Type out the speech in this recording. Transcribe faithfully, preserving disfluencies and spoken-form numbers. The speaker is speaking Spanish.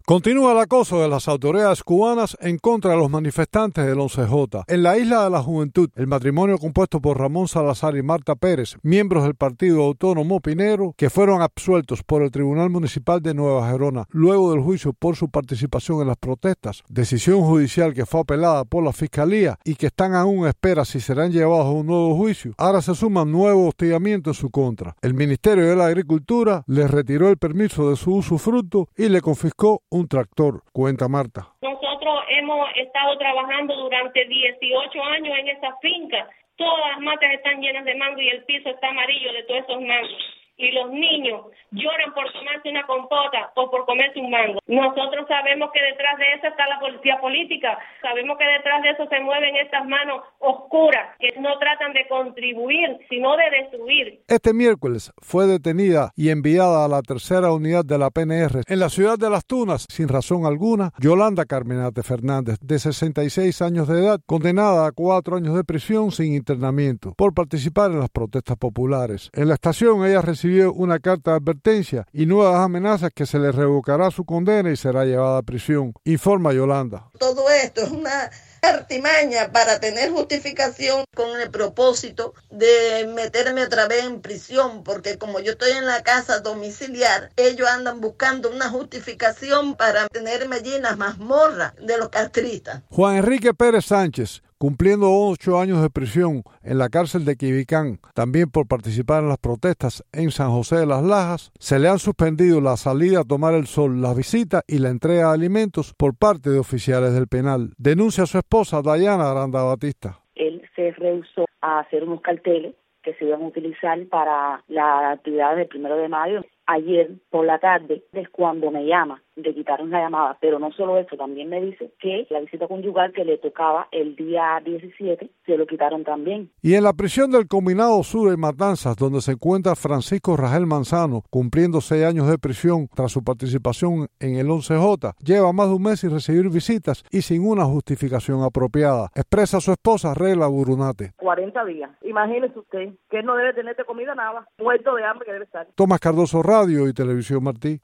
Continúa el acoso de las autoridades cubanas en contra de los manifestantes del once J. En la Isla de la Juventud, el matrimonio compuesto por Ramón Salazar y Marta Pérez, miembros del Partido Autónomo Pinero, que fueron absueltos por el Tribunal Municipal de Nueva Gerona luego del juicio por su participación en las protestas, decisión judicial que fue apelada por la Fiscalía y que están aún a espera si serán llevados a un nuevo juicio, ahora se suman nuevos hostigamientos en su contra. El Ministerio de la Agricultura les retiró el permiso de su usufructo y le confiscó un tractor, cuenta Marta. Nosotros hemos estado trabajando durante dieciocho años en esa finca. Todas las matas están llenas de mango y el piso está amarillo de todos esos mangos. Y los niños lloran por tomarse una compota o por comerse un mango. Nosotros sabemos que detrás de eso está la policía política. Sabemos que detrás de eso se mueven estas manos oscuras que no tratan de contribuir, sino de destruir. Este miércoles fue detenida y enviada a la tercera unidad de la P N R en la ciudad de Las Tunas, sin razón alguna, Yolanda Carmenate Fernández, de sesenta y seis años de edad, condenada a cuatro años de prisión sin internamiento por participar en las protestas populares. En la estación ella recibió una carta de advertencia y nuevas amenazas que se le revocará su condena y será llevada a prisión, informa Yolanda. Todo esto es una artimaña para tener justificación con el propósito de meterme otra vez en prisión, porque como yo estoy en la casa domiciliar, ellos andan buscando una justificación para tenerme allí en las mazmorras de los castristas. Juan Enrique Pérez Sánchez, cumpliendo ocho años de prisión en la cárcel de Quibicán, también por participar en las protestas en San José de las Lajas, se le han suspendido la salida a tomar el sol, la visita y la entrega de alimentos por parte de oficiales del penal. Denuncia a su esposa Dayana Aranda Batista. Él se rehusó a hacer unos carteles que se iban a utilizar para las actividades del primero de mayo. Ayer por la tarde es cuando me llama, le quitaron la llamada, pero no solo eso, también me dice que la visita conyugal que le tocaba el día diecisiete se lo quitaron también. Y en la prisión del Combinado Sur en Matanzas, donde se encuentra Francisco Rangel Manzano, cumpliendo seis años de prisión tras su participación en el once J, lleva más de un mes sin recibir visitas y sin una justificación apropiada, expresa su esposa Rela Burunate. cuarenta días, imagínese usted que él no debe tener de comida nada, muerto de hambre que debe estar. Tomás Cardoso, Radio y Televisión Martí.